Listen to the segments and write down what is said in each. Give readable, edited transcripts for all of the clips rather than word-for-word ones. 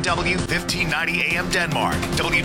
KFMW 1590 AM Denmark,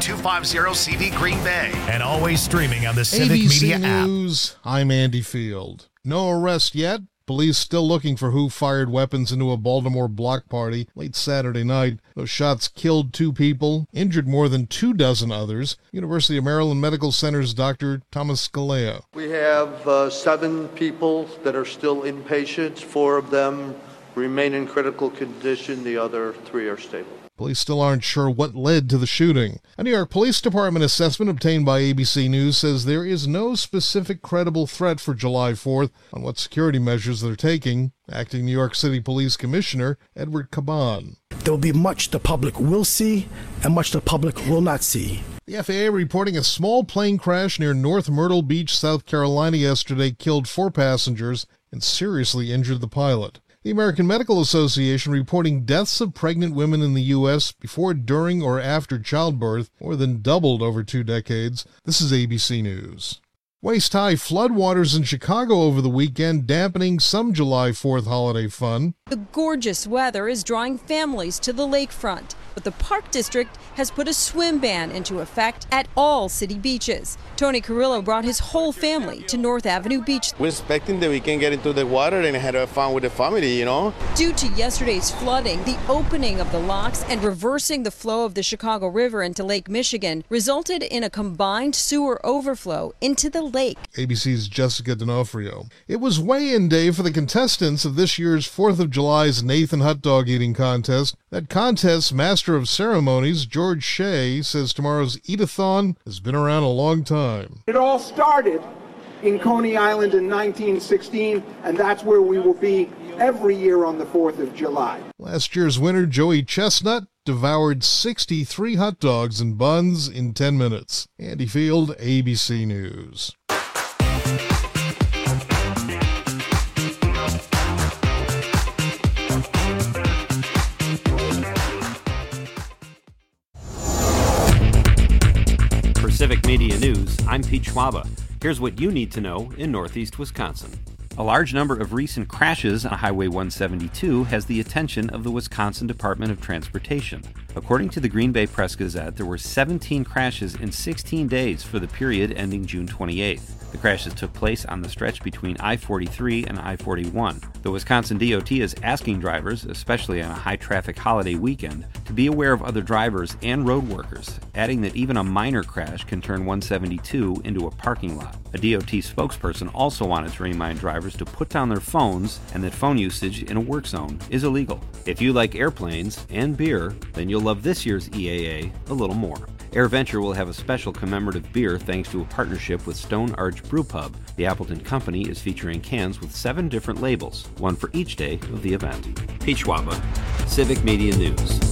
W250CV Green Bay, and always streaming on the Civic ABC Media News, I'm Andy Field. No arrest yet. Police still looking for who fired weapons into a Baltimore block party late Saturday night. Those shots killed 2 people, injured more than 24 others. University of Maryland Medical Center's Dr. Thomas Scalea. We have 7 people that are still inpatient. 4 of them remain in critical condition. The other 3 are stable. Police still aren't sure what led to the shooting. A New York Police Department assessment obtained by ABC News says there is no specific credible threat for July 4th on what security measures they're taking. Acting New York City Police Commissioner Edward Caban. There will be much the public will see and much the public will not see. The FAA reporting a small plane crash near North Myrtle Beach, South Carolina yesterday killed 4 passengers and seriously injured the pilot. The American Medical Association reporting deaths of pregnant women in the U.S. before, during, or after childbirth more than doubled over 2 decades. This is ABC News. Waist-high floodwaters in Chicago over the weekend, dampening some July 4th holiday fun. The gorgeous weather is drawing families to the lakefront, but the Park District has put a swim ban into effect at all city beaches. Tony Carrillo brought his whole family to North Avenue Beach. We're expecting that we can get into the water and have fun with the family, you know. Due to yesterday's flooding, the opening of the locks and reversing the flow of the Chicago River into Lake Michigan resulted in a combined sewer overflow into the lake. ABC's Jessica D'Onofrio. It was weigh-in day for the contestants of this year's 4th of July's Nathan Hot Dog Eating Contest. That contest's master of ceremonies, George Shea, says tomorrow's Eat-a-thon has been around a long time. It all started in Coney Island in 1916, and that's where we will be every year on the 4th of July. Last year's winner, Joey Chestnut, devoured 63 hot dogs and buns in 10 minutes. Andy Field, ABC News. For Civic Media News, I'm Pete Schwaba. Here's what you need to know in Northeast Wisconsin. A large number of recent crashes on Highway 172 has the attention of the Wisconsin Department of Transportation. According to the Green Bay Press-Gazette, there were 17 crashes in 16 days for the period ending June 28th. The crashes took place on the stretch between I-43 and I-41. The Wisconsin DOT is asking drivers, especially on a high-traffic holiday weekend, to be aware of other drivers and road workers, adding that even a minor crash can turn 172 into a parking lot. A DOT spokesperson also wanted to remind drivers to put down their phones and that phone usage in a work zone is illegal. If you like airplanes and beer, then you'll love this year's EAA a little more. AirVenture will have a special commemorative beer thanks to a partnership with Stone Arch Brew Pub. The Appleton Company is featuring cans with 7 different labels, one for each day of the event. Pete Schwaba, Civic Media News.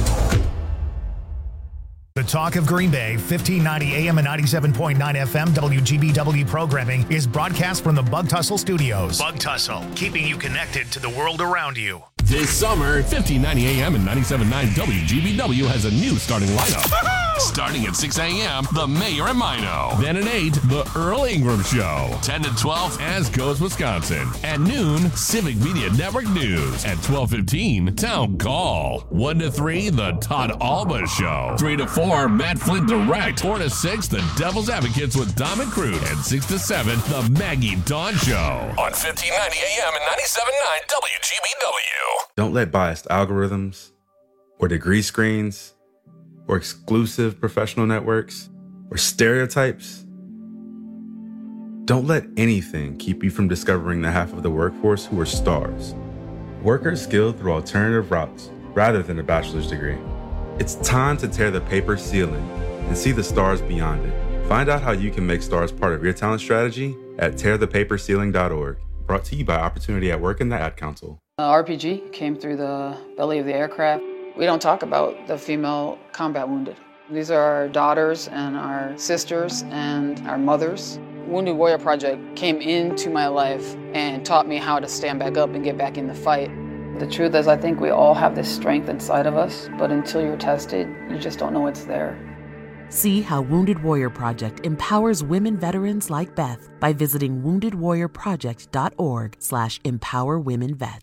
The Talk of Green Bay, 1590 AM and 97.9 FM WGBW programming is broadcast from the Bug Tussle Studios. Bug Tussle, keeping you connected to the world around you. This summer, 1590 AM and 97.9 WGBW has a new starting lineup. Starting at 6 a.m., The Mayor and Mino. Then at 8, The Earl Ingram Show. 10 to 12, As Goes Wisconsin. At noon, Civic Media Network News. At 12:15, Town Call. 1 to 3, The Todd Alba Show. 3 to 4, Matt Flint Direct. 4 to 6, The Devil's Advocates with Dom and Crute. And 6 to 7, The Maggie Dawn Show. On 1590 AM and 97.9 WGBW. Don't let biased algorithms or degree screens or exclusive professional networks or stereotypes. Don't let anything keep you from discovering the half of the workforce who are stars. Workers skilled through alternative routes rather than a bachelor's degree. It's time to tear the paper ceiling and see the stars beyond it. Find out how you can make stars part of your talent strategy at tearthepaperceiling.org. Brought to you by Opportunity at Work and the Ad Council. RPG came through the belly of the aircraft. We don't talk about the female combat wounded. These are our daughters and our sisters and our mothers. Wounded Warrior Project came into my life and taught me how to stand back up and get back in the fight. The truth is, I think we all have this strength inside of us, but until you're tested, you just don't know it's there. See how Wounded Warrior Project empowers women veterans like Beth by visiting woundedwarriorproject.org/empowerwomenvets.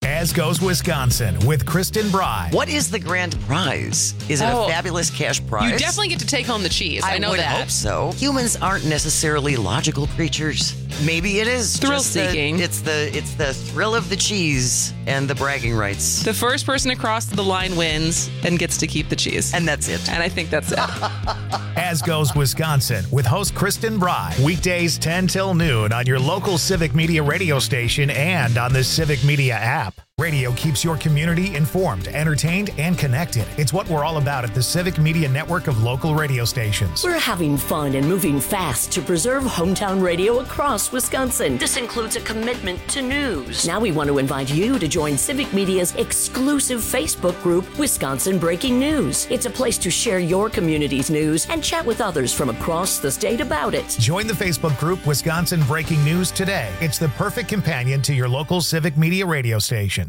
As Goes Wisconsin with Kristen Bry. What is the grand prize? Is it a fabulous cash prize? You definitely get to take home the cheese. I know would that. hope so. Humans aren't necessarily logical creatures. Maybe it is thrill-seeking. It's the thrill of the cheese and the bragging rights. The first person across the line wins and gets to keep the cheese. And that's it. And I think that's it. As Goes Wisconsin with host Kristen Bry. Weekdays 10 till noon on your local Civic Media radio station and on the Civic Media app. Radio keeps your community informed, entertained, and connected. It's what we're all about at the Civic Media network of local radio stations. We're having fun and moving fast to preserve hometown radio across Wisconsin. This includes a commitment to news. Now we want to invite you to join Civic Media's exclusive Facebook group, Wisconsin Breaking News. It's a place to share your community's news and chat with others from across the state about it. Join the Facebook group Wisconsin Breaking News today. It's the perfect companion to your local Civic Media radio station.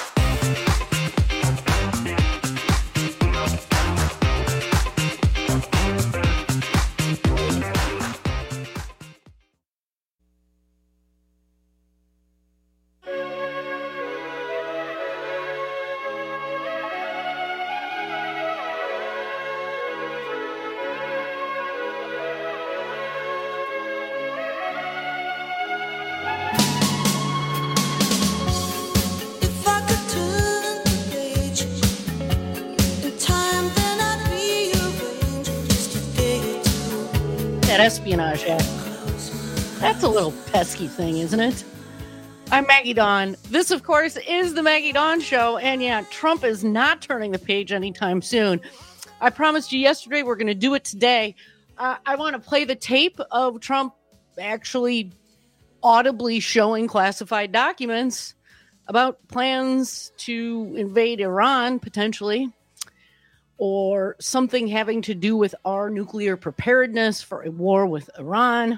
Espionage Act. That's a little pesky thing, isn't it? I'm Maggie Dawn. This, of course, is the Maggie Dawn Show. And yeah, Trump is not turning the page anytime soon. I promised you yesterday we're going to do it today. I want to play the tape of Trump actually audibly showing classified documents about plans to invade Iran, potentially, or something having to do with our nuclear preparedness for a war with Iran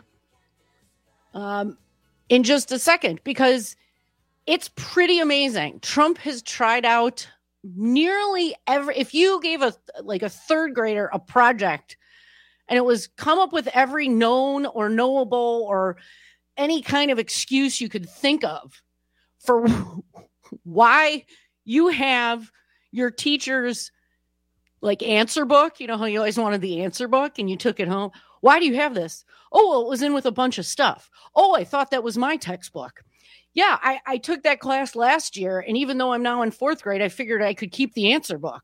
in just a second, because it's pretty amazing. Trump has tried out nearly every, if you gave a third grader a project and it was come up with every known or knowable or any kind of excuse you could think of for why you have your teacher's answer book, you know how you always wanted the answer book and you took it home. Why do you have this? Oh, well, it was in with a bunch of stuff. Oh, I thought that was my textbook. Yeah, I took that class last year. And even though I'm now in fourth grade, I figured I could keep the answer book.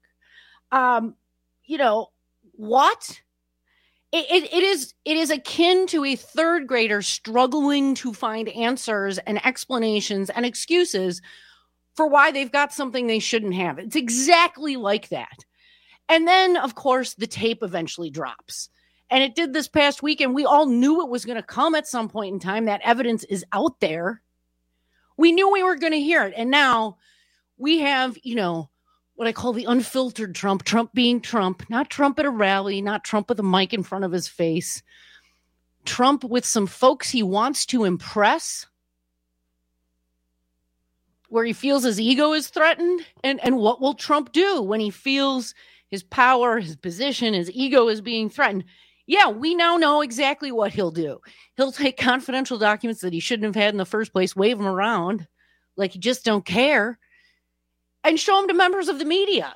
What? It is akin to a third grader struggling to find answers and explanations and excuses for why they've got something they shouldn't have. It's exactly like that. And then, of course, the tape eventually drops. And it did this past weekend. We all knew it was going to come at some point in time. That evidence is out there. We knew we were going to hear it. And now we have, what I call the unfiltered Trump. Trump being Trump. Not Trump at a rally. Not Trump with a mic in front of his face. Trump with some folks he wants to impress, where he feels his ego is threatened. And what will Trump do when he feels his power, his position, his ego is being threatened? Yeah, we now know exactly what he'll do. He'll take confidential documents that he shouldn't have had in the first place, wave them around like you just don't care, and show them to members of the media.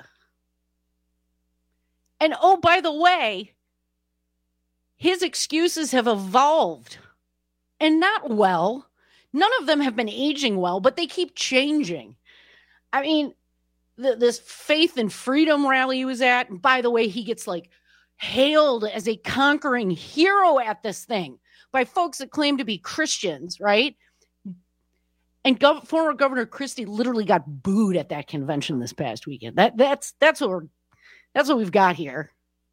And oh, by the way, his excuses have evolved, and not well. None of them have been aging well, but they keep changing. I mean, this faith and freedom rally he was at, and by the way, he gets hailed as a conquering hero at this thing by folks that claim to be Christians, right? And former Governor Christie literally got booed at that convention this past weekend. That's what we've got here.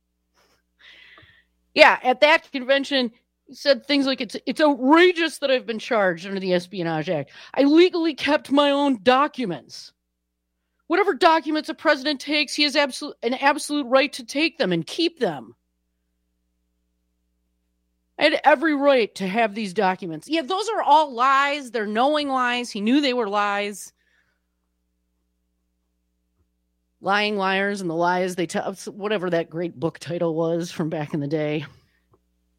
Yeah, at that convention, he said things like, it's outrageous that I've been charged under the Espionage Act. I legally kept my own documents. Whatever documents a president takes, he has an absolute right to take them and keep them. I had every right to have these documents. Yeah, those are all lies. They're knowing lies. He knew they were lies. Lying liars and the lies they tell, whatever that great book title was from back in the day.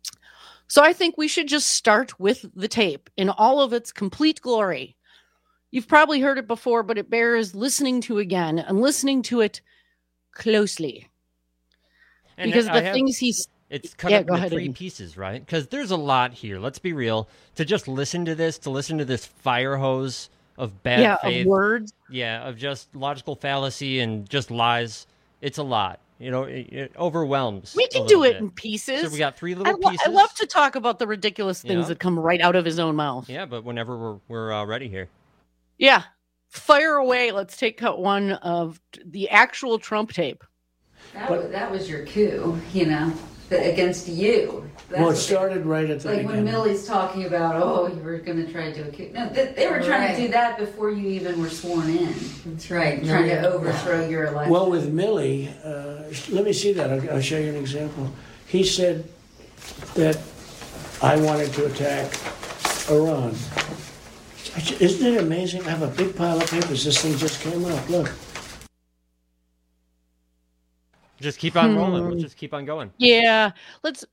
So I think we should just start with the tape in all of its complete glory. You've probably heard it before, but it bears listening to again and listening to it closely. And because the things he's... It's cut up into 3 pieces, right? Because there's a lot here. Let's be real. To just listen to this fire hose of bad faith. Of words. Yeah, of just logical fallacy and just lies. It's a lot. You know, it overwhelms. We can do it in pieces. So we got 3 little pieces. I love to talk about the ridiculous things that come right out of his own mouth. Yeah, but whenever we're ready here. Yeah. Fire away. Let's take cut 1 of the actual Trump tape. That was your coup, you know, against you. Well, it started right at the beginning. Like when Milley's talking about, you were going to try to do a coup. No, they were trying to do that before you even were sworn in. That's right. Trying to overthrow your election. Well, with Milley, let me see that. I'll show you an example. He said that I wanted to attack Iran. Isn't it amazing? I have a big pile of papers. This thing just came up. Look. Just keep on rolling. Let's just keep on going. Yeah. There's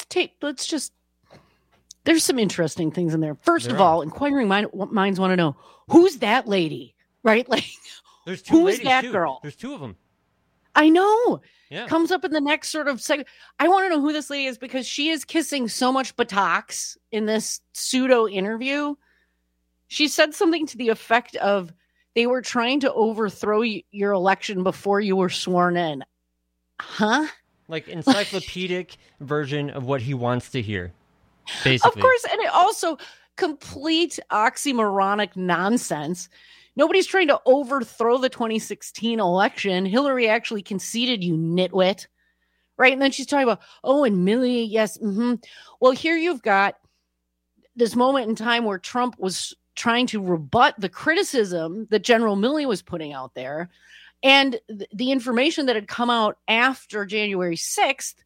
some interesting things in there. First of all, inquiring minds want to know, who's that lady? Right? Like, there's 2 who's ladies, that too. girl? There's 2 of them. I know. Yeah. Comes up in the next sort of segment. I want to know who this lady is because she is kissing so much buttocks in this pseudo interview. She said something to the effect of, they were trying to overthrow your election before you were sworn in. Huh? Like encyclopedic version of what he wants to hear, basically. Of course, and it also complete oxymoronic nonsense. Nobody's trying to overthrow the 2016 election. Hillary actually conceded, you nitwit. Right? And then she's talking about, and Milley, yes. Mm-hmm. Well, here you've got this moment in time where Trump was trying to rebut the criticism that General Milley was putting out there. And the information that had come out after January 6th,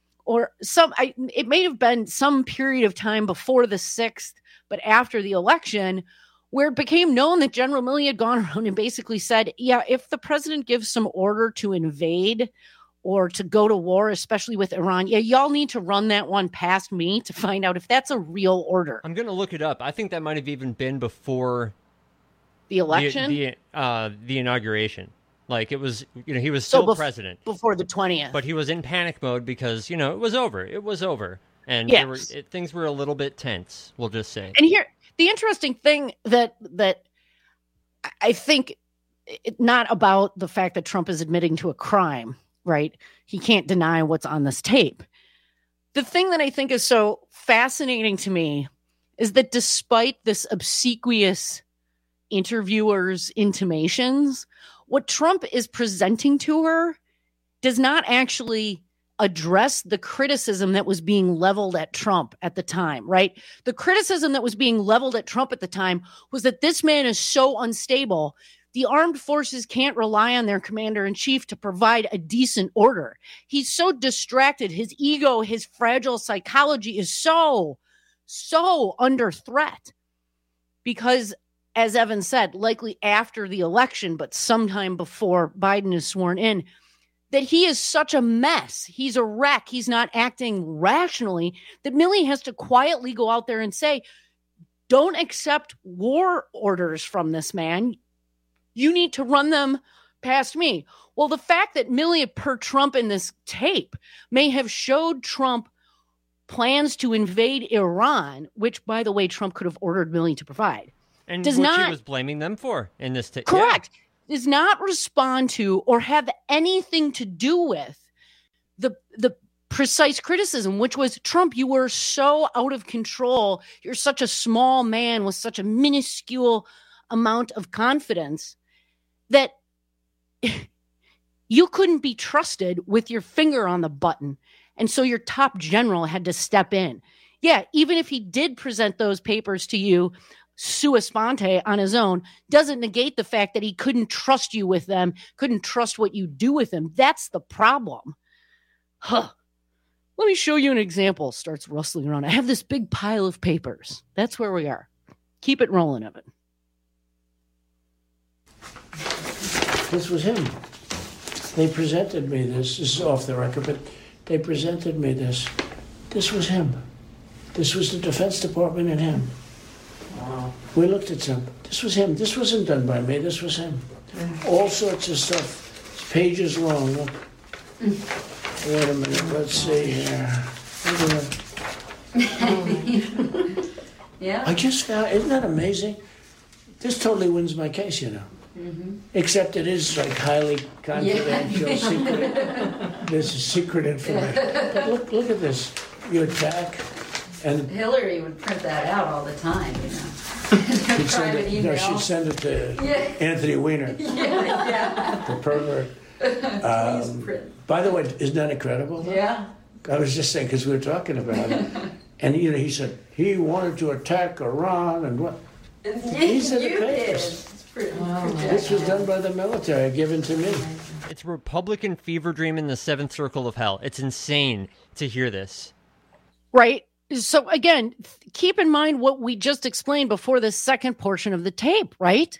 it may have been some period of time before the 6th, but after the election, where it became known that General Milley had gone around and basically said, yeah, if the president gives some order to invade or to go to war, especially with Iran, y'all need to run that one past me to find out if that's a real order. I'm going to look it up. I think that might have even been before the election, the inauguration. Like, it was, he was still president. Before the 20th. But he was in panic mode because, it was over. It was over. And things were a little bit tense, we'll just say. And here, the interesting thing that I think, not about the fact that Trump is admitting to a crime, right? He can't deny what's on this tape. The thing that I think is so fascinating to me is that despite this obsequious interviewer's intimations, what Trump is presenting to her does not actually address the criticism that was being leveled at Trump at the time, right? The criticism that was being leveled at Trump at the time was that this man is so unstable. The armed forces can't rely on their commander-in-chief to provide a decent order. He's so distracted. His ego, his fragile psychology is so under threat because, as Evan said, likely after the election, but sometime before Biden is sworn in, that he is such a mess. He's a wreck. He's not acting rationally, that Milley has to quietly go out there and say, don't accept war orders from this man. You need to run them past me. Well, the fact that Milley, per Trump in this tape, may have showed Trump plans to invade Iran, which, by the way, Trump could have ordered Milley to provide. And which he was blaming them for in this tape. Correct. Yeah. Does not respond to or have anything to do with the precise criticism, which was, Trump, you were so out of control. You're such a small man with such a minuscule amount of confidence that you couldn't be trusted with your finger on the button. And so your top general had to step in. Yeah, even if he did present those papers to you sua sponte on his own, doesn't negate the fact that he couldn't trust you with them, couldn't trust what you do with them. That's the problem. Let me show you an example. Starts rustling around. I have this big pile of papers. That's where we are. Keep it rolling, Evan. This was him. They presented me this. This is off the record, but they presented me this. This was him. This was the Defense Department and him. Wow. We looked at some. This was him. This wasn't done by me. This was him. All sorts of stuff. It's pages long. Look. Wait a minute. Let's see here. Yeah. I just found, isn't that amazing? This totally wins my case, you know. Mm-hmm. Except it is like highly confidential, secret. This is secret information. But look at this. You attack, and Hillary would print that out all the time, you know. She'd send it to Anthony Weiner, the pervert. By the way, isn't that incredible? Though? Yeah. I was just saying, because we were talking about it, and he said he wanted to attack Iran and what? These are the papers. This was done by the military, given to me. It's Republican fever dream in the seventh circle of hell. It's insane to hear this. Right. So again, keep in mind what we just explained before the second portion of the tape, right?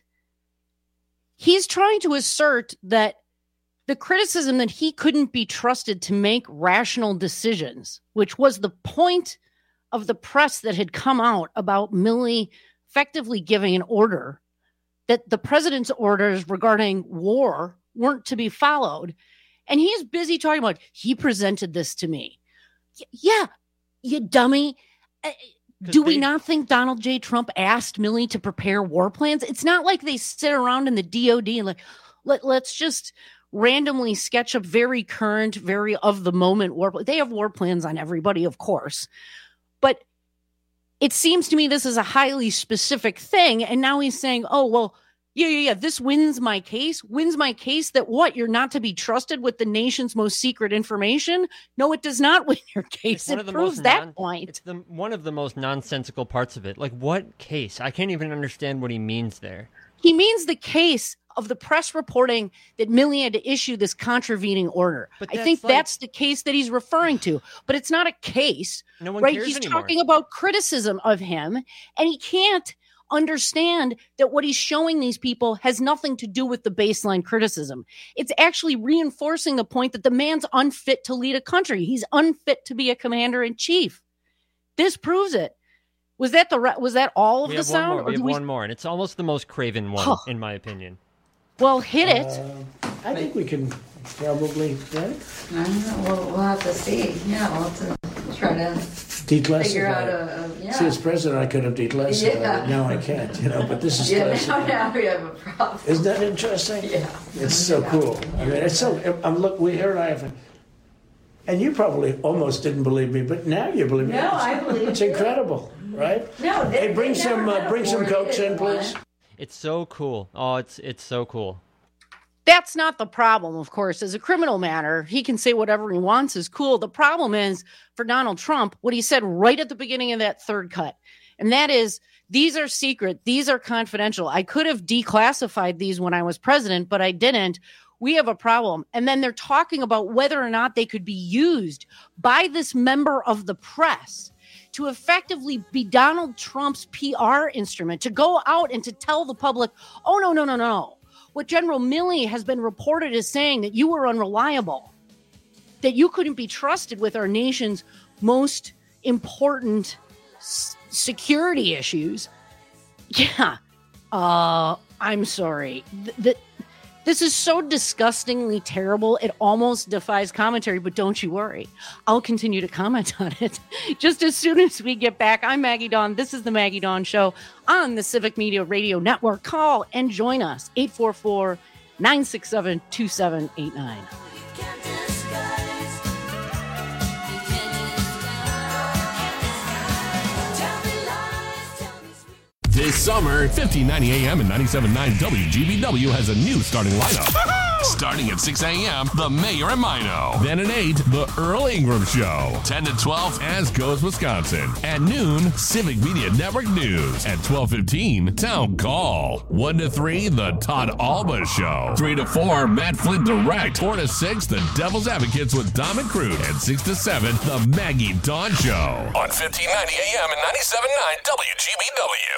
He's trying to assert that the criticism that he couldn't be trusted to make rational decisions, which was the point of the press that had come out about Milley effectively giving an order that the president's orders regarding war weren't to be followed. And he's busy talking about, he presented this to me. Yeah, you dummy. Do we not think Donald J. Trump asked Milley to prepare war plans? It's not like they sit around in the DOD and like, let's just randomly sketch up very current, very of the moment war plans. They have war plans on everybody, of course. But it seems to me this is a highly specific thing. And now he's saying, oh, well, yeah, this wins my case. Wins my case that what? You're not to be trusted with the nation's most secret information? No, it does not win your case. It proves that point. It's one of the most nonsensical parts of it. Like, what case? I can't even understand what he means there. He means the case of the press reporting that Milley had to issue this contravening order. I think that's the case that he's referring to. But it's not a case, no one right? cares He's anymore. talking about criticism of him, and he can't understand that what he's showing these people has nothing to do with the baseline criticism. It's actually reinforcing the point that the man's unfit to lead a country. He's unfit to be a commander-in-chief. This proves it. Was that all of the sound? We have one more, and it's almost the most craven one, in my opinion. Well, hit it. I think we can probably, right? I don't know. We'll have to see. Yeah, we'll have to try to figure out See, as president, I could have declassified it. Now I can't, but this is classified. Now we have a problem. Isn't that interesting? Yeah. It's so cool. I mean, it's so. We heard and you probably almost didn't believe me, but now you believe me. No, I believe it's incredible, right? No, hey, bring some Cokes in, please. It's so cool. Oh, it's so cool. That's not the problem, of course. As a criminal matter, he can say whatever he wants is cool. The problem is for Donald Trump, what he said right at the beginning of that third cut. And that is, these are secret. These are confidential. I could have declassified these when I was president, but I didn't. We have a problem. And then they're talking about whether or not they could be used by this member of the press to effectively be Donald Trump's PR instrument, to go out and to tell the public, oh, no. What General Milley has been reported as saying, that you were unreliable, that you couldn't be trusted with our nation's most important security issues. Yeah, I'm sorry. This is so disgustingly terrible. It almost defies commentary, but don't you worry. I'll continue to comment on it just as soon as we get back. I'm Maggie Dawn. This is the Maggie Dawn Show on the Civic Media Radio Network. Call and join us. 844-967-2789. This summer, 1590 AM and 97.9 WGBW has a new starting lineup. Starting at 6 a.m., The Mayor and Mino. Then at 8, The Earl Ingram Show. 10 to 12, As Goes Wisconsin. At noon, Civic Media Network News. At 12:15, Town Call. 1 to 3, The Todd Alba Show. 3 to 4, Matt Flint Direct. 4 to 6, The Devil's Advocates with Dom and Crude. And 6 to 7, The Maggie Dawn Show. On 1590 AM and 97.9 WGBW.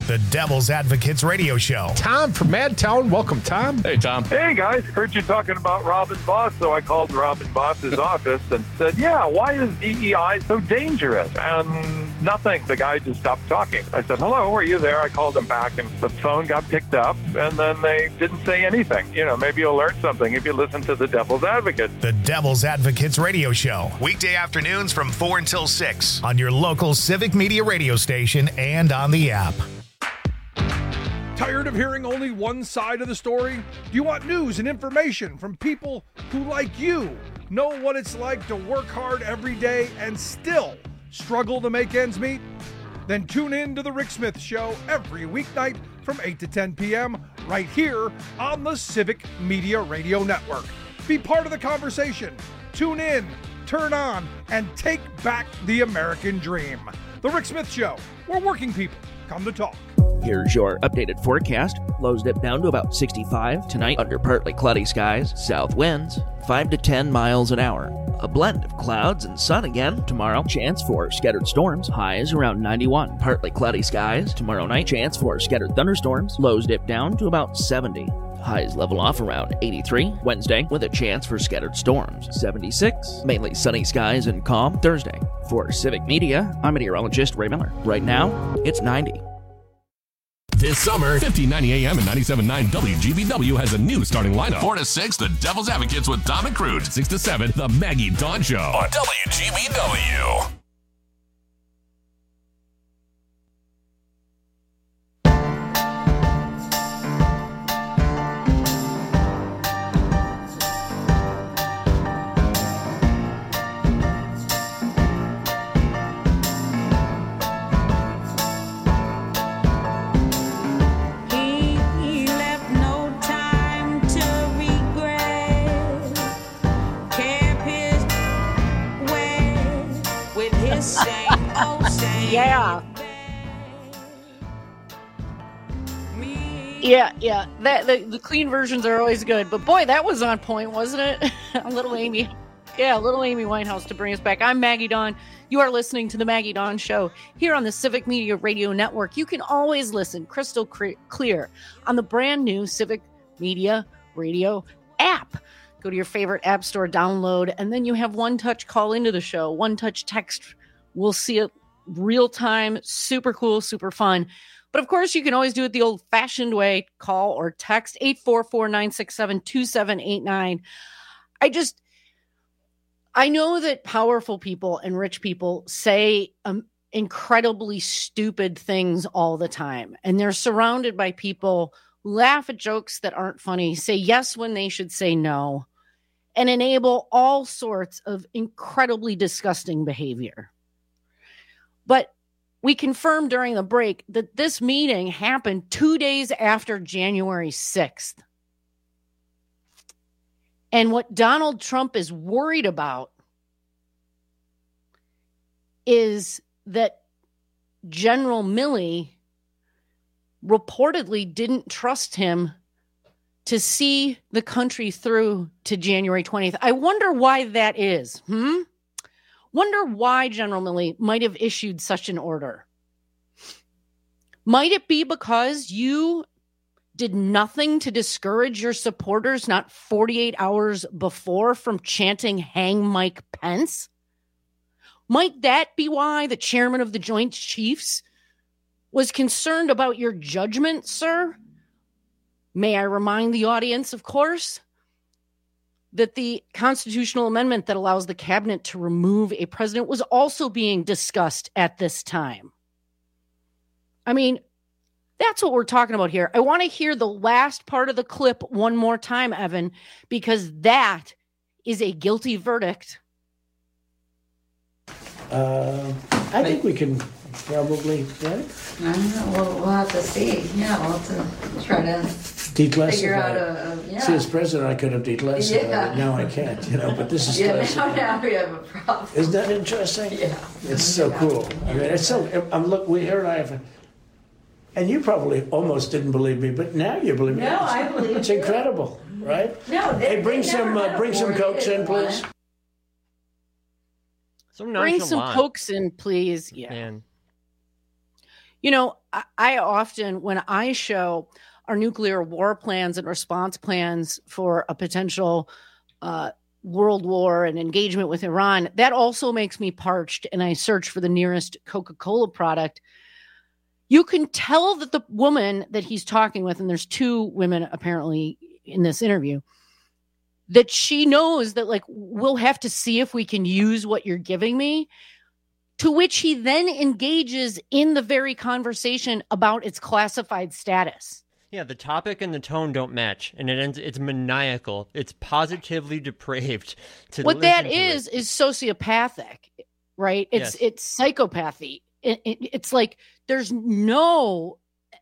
The Devil's Advocates Radio Show. Tom from Madtown. Welcome, Tom. Hey, Tom. Hey, guys. Heard you talking about Robin Voss, so I called Robin Voss's office and said, yeah, why is DEI so dangerous? And nothing. The guy just stopped talking. I said, hello, are you there? I called him back, and the phone got picked up, and then they didn't say anything. You know, maybe you'll learn something if you listen to The Devil's Advocate. The Devil's Advocates Radio Show. Weekday afternoons from 4 until 6 on your local Civic Media radio station and on the app. Tired of hearing only one side of the story? Do you want news and information from people who, like you, know what it's like to work hard every day and still struggle to make ends meet? Then tune in to The Rick Smith Show every weeknight from 8 to 10 p.m. right here on the Civic Media Radio Network. Be part of the conversation. Tune in, turn on, and take back the American dream. The Rick Smith Show, where working people come to talk. Here's your updated forecast. Lows dip down to about 65 tonight under partly cloudy skies. South winds 5 to 10 miles an hour. A blend of clouds and sun again tomorrow. Chance for scattered storms. Highs around 91. Partly cloudy skies tomorrow night. Chance for scattered thunderstorms. Lows dip down to about 70. Highs level off around 83. Wednesday with a chance for scattered storms. 76. Mainly sunny skies and calm Thursday. For Civic Media, I'm meteorologist Ray Miller. Right now, it's 90. This summer, 1590 AM and 97.9 WGBW has a new starting lineup. 4 to 6, The Devil's Advocates with Dom and Crude. 6 to 7, The Maggie Dawn Show on WGBW. Yeah. The clean versions are always good. But boy, that was on point, wasn't it? Little Amy Winehouse to bring us back. I'm Maggie Dawn. You are listening to The Maggie Dawn Show here on the Civic Media Radio Network. You can always listen crystal clear on the brand new Civic Media Radio app. Go to your favorite app store, download, and then you have one touch call into the show, one touch text. We'll see it real time, super cool, super fun. But of course, you can always do it the old-fashioned way. Call or text 844-967-2789. I know that powerful people and rich people say incredibly stupid things all the time. And they're surrounded by people who laugh at jokes that aren't funny, say yes when they should say no, and enable all sorts of incredibly disgusting behavior. But we confirmed during the break that this meeting happened 2 days after January 6th. And what Donald Trump is worried about is that General Milley reportedly didn't trust him to see the country through to January 20th. I wonder why that is. Wonder why General Milley might have issued such an order. Might it be because you did nothing to discourage your supporters not 48 hours before from chanting "Hang Mike Pence"? Might that be why the chairman of the Joint Chiefs was concerned about your judgment, sir? May I remind the audience, of course, that the constitutional amendment that allows the cabinet to remove a president was also being discussed at this time. I mean, that's what we're talking about here. I want to hear the last part of the clip one more time, Evan, because that is a guilty verdict. I think we can probably, right? I don't know. We'll have to see. Yeah, we'll have to try to figure out a See, as president, I could have declassified it. Now I can't, but this is classified. Now we have a problem. Isn't that interesting? Yeah. It's so cool. I mean, it's so, look, here I have, and you probably almost didn't believe me, but now you believe me. No, I believe It's incredible, right? No, hey, bring some Cokes in, please. Bring some Cokes in, please. Yeah. Man. You know, I often, when I show our nuclear war plans and response plans for a potential world war and engagement with Iran, that also makes me parched, and I search for the nearest Coca-Cola product. You can tell that the woman that he's talking with, and there's two women apparently in this interview, that she knows that, like, we'll have to see if we can use what you're giving me, to which he then engages in the very conversation about its classified status. Yeah, the topic and the tone don't match, and it's maniacal. It's positively depraved. What that is sociopathic, right? It's psychopathy. It's like there's no,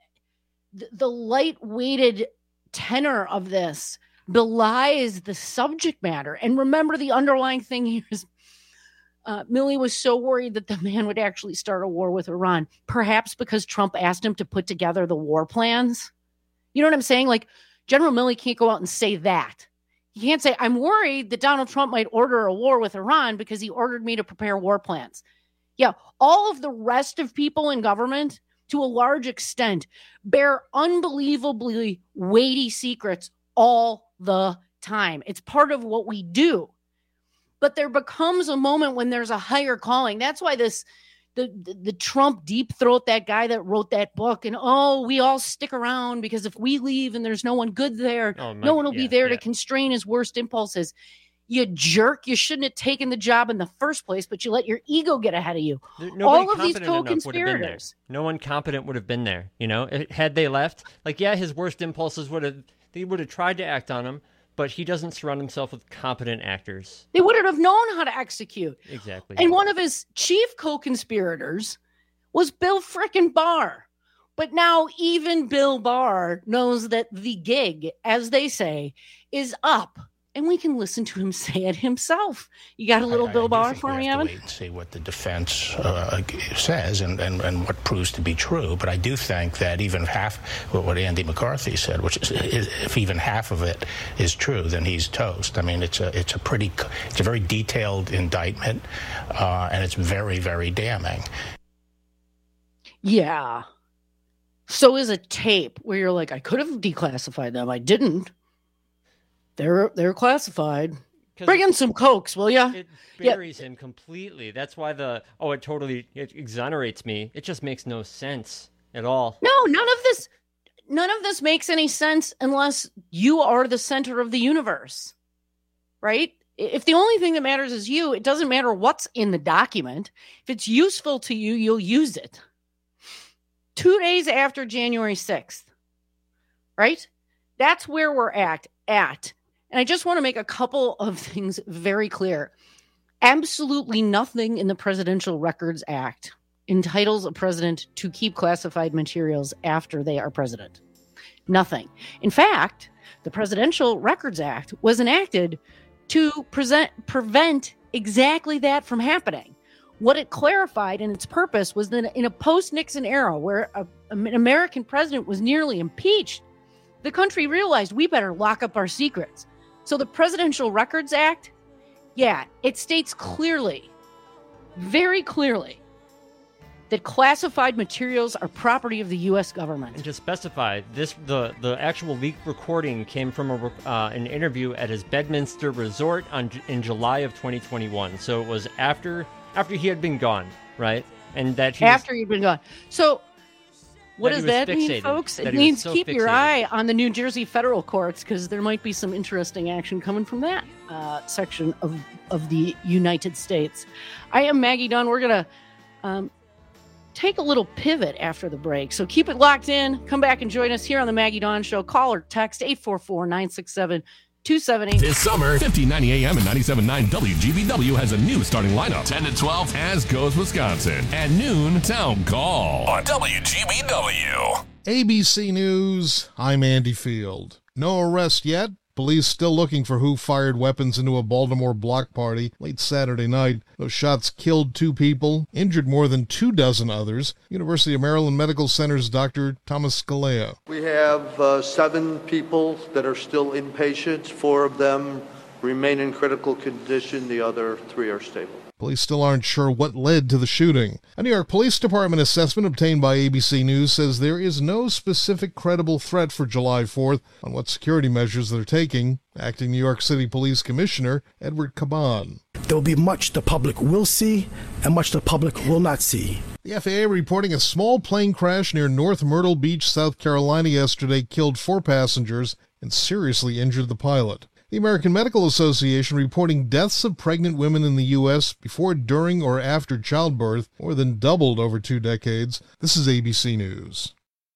the light-weighted tenor of this belies the subject matter. And remember, the underlying thing here is Milley was so worried that the man would actually start a war with Iran, perhaps because Trump asked him to put together the war plans. You know what I'm saying? Like, General Milley can't go out and say that. He can't say, I'm worried that Donald Trump might order a war with Iran because he ordered me to prepare war plans. Yeah, all of the rest of people in government, to a large extent, bear unbelievably weighty secrets all the time. It's part of what we do. But there becomes a moment when there's a higher calling. That's why the Trump deep throat, that guy that wrote that book, and we all stick around because if we leave and there's no one good there, no one will be there to constrain his worst impulses. You jerk. You shouldn't have taken the job in the first place, but you let your ego get ahead of you. All of these co-conspirators. No one competent would have been there. You know, had they left, his worst impulses would have tried to act on him, but he doesn't surround himself with competent actors. They wouldn't have known how to execute. Exactly. And one of his chief co-conspirators was Bill frickin' Barr. But now even Bill Barr knows that the gig, as they say, is up. And we can listen to him say it himself. You got a little Bill Barr for me, Evan? Wait and see what the defense says and what proves to be true. But I do think that even half what Andy McCarthy said, which is if even half of it is true, then he's toast. I mean, it's a very detailed indictment, and it's very, very damning. Yeah. So is a tape where you're like, I could have declassified them. I didn't. They're classified. Bring in some Cokes, will ya? It buries him completely. That's why it exonerates me. It just makes no sense at all. No, none of this makes any sense unless you are the center of the universe, right? If the only thing that matters is you, it doesn't matter what's in the document. If it's useful to you, you'll use it. 2 days after January 6th, right? That's where we're at. And I just want to make a couple of things very clear. Absolutely nothing in the Presidential Records Act entitles a president to keep classified materials after they are president. Nothing. In fact, the Presidential Records Act was enacted to prevent exactly that from happening. What it clarified in its purpose was that in a post-Nixon era where an American president was nearly impeached, the country realized we better lock up our secrets. So the Presidential Records Act, it states clearly, very clearly, that classified materials are property of the U.S. government. And to specify, the actual leaked recording came from an interview at his Bedminster resort in July of 2021. So it was after he had been gone, right? And that he'd been gone. So what does that mean, folks? It means keep your eye on the New Jersey federal courts because there might be some interesting action coming from that section of the United States. I am Maggie Dunn. We're going to take a little pivot after the break. So keep it locked in. Come back and join us here on the Maggie Dunn Show. Call or text 844-967-2780. This summer, 1590 AM and 97.9 WGBW has a new starting lineup. 10 to 12, As Goes Wisconsin. At noon, Town Call on WGBW. ABC News, I'm Andy Field. No arrest yet. Police still looking for who fired weapons into a Baltimore block party late Saturday night. Those shots killed 2 people, injured more than 24 others. University of Maryland Medical Center's Dr. Thomas Scalea. We have 7 people that are still inpatient. 4 of them remain in critical condition. The other 3 are stable. Police still aren't sure what led to the shooting. A New York Police Department assessment obtained by ABC News says there is no specific credible threat for July 4th on what security measures they're taking. Acting New York City Police Commissioner Edward Caban. There will be much the public will see and much the public will not see. The FAA reporting a small plane crash near North Myrtle Beach, South Carolina yesterday killed 4 passengers and seriously injured the pilot. The American Medical Association reporting deaths of pregnant women in the U.S. before, during, or after childbirth more than doubled over 2 decades. This is ABC News.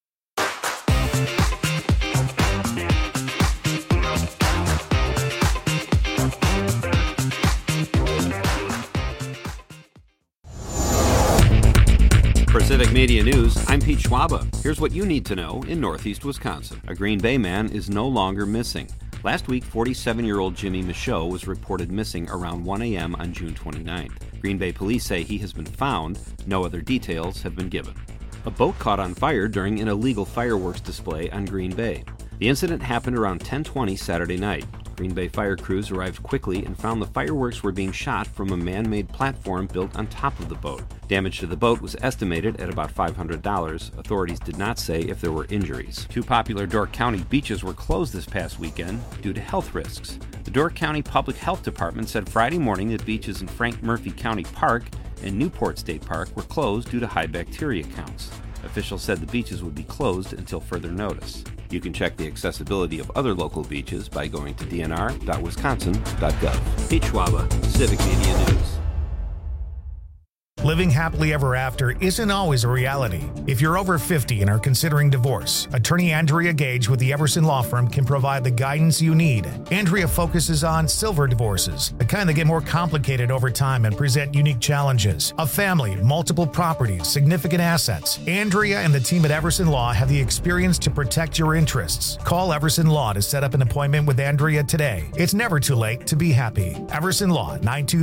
For Civic Media News, I'm Pete Schwaba. Here's what you need to know in Northeast Wisconsin. A Green Bay man is no longer missing. Last week, 47-year-old Jimmy Michaud was reported missing around 1 a.m. on June 29th. Green Bay police say he has been found. No other details have been given. A boat caught on fire during an illegal fireworks display on Green Bay. The incident happened around 10:20 Saturday night. Green Bay fire crews arrived quickly and found the fireworks were being shot from a man-made platform built on top of the boat. Damage to the boat was estimated at about $500. Authorities did not say if there were injuries. 2 popular Door County beaches were closed this past weekend due to health risks. The Door County Public Health Department said Friday morning that beaches in Frank Murphy County Park and Newport State Park were closed due to high bacteria counts. Officials said the beaches would be closed until further notice. You can check the accessibility of other local beaches by going to dnr.wisconsin.gov. Pete Schwaba, Civic Media News. Living happily ever after isn't always a reality. If you're over 50 and are considering divorce, attorney Andrea Gage with the Everson Law Firm can provide the guidance you need. Andrea focuses on silver divorces, the kind that get more complicated over time and present unique challenges. A family, multiple properties, significant assets. Andrea and the team at Everson Law have the experience to protect your interests. Call Everson Law to set up an appointment with Andrea today. It's never too late to be happy. Everson Law,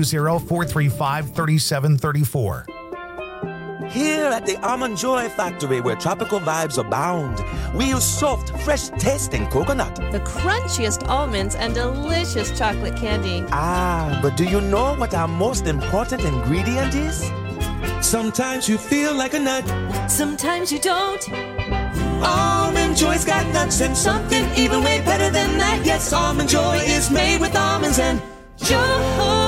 920-435-3734. Here at the Almond Joy Factory, where tropical vibes abound, we use soft, fresh-tasting coconut. The crunchiest almonds and delicious chocolate candy. Ah, but do you know what our most important ingredient is? Sometimes you feel like a nut. Sometimes you don't. Almond Joy's got nuts and something even way better than that. Yes, Almond Joy is made with almonds and joy.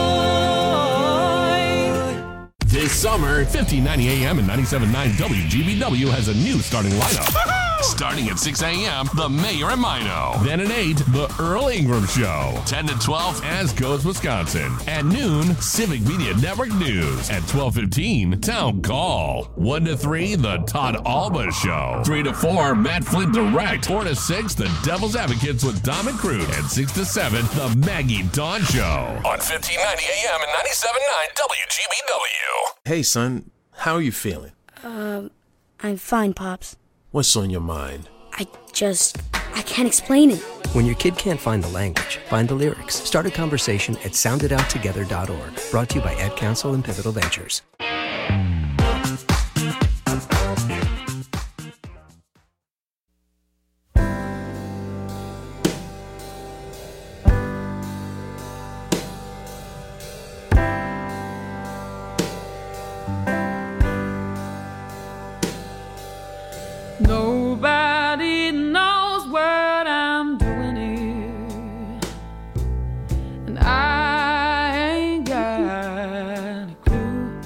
This summer, 1590 AM and 97.9 WGBW has a new starting lineup. Starting at 6 a.m., The Mayor and Mino. Then at 8, The Earl Ingram Show. 10 to 12, As Goes Wisconsin. At noon, Civic Media Network News. At 12:15, Town Call. 1 to 3, The Todd Alba Show. 3 to 4, Matt Flint Direct. 4 to 6, The Devil's Advocates with Dom and Crude. And 6 to 7, The Maggie Dawn Show. On 1590 AM and 97.9 WGBW. Hey, son, how are you feeling? I'm fine, Pops. What's on your mind? I can't explain it. When your kid can't find the language, find the lyrics. Start a conversation at soundedouttogether.org. Brought to you by Ad Council and Pivotal Ventures. Nobody knows what I'm doing here, and I ain't got a clue.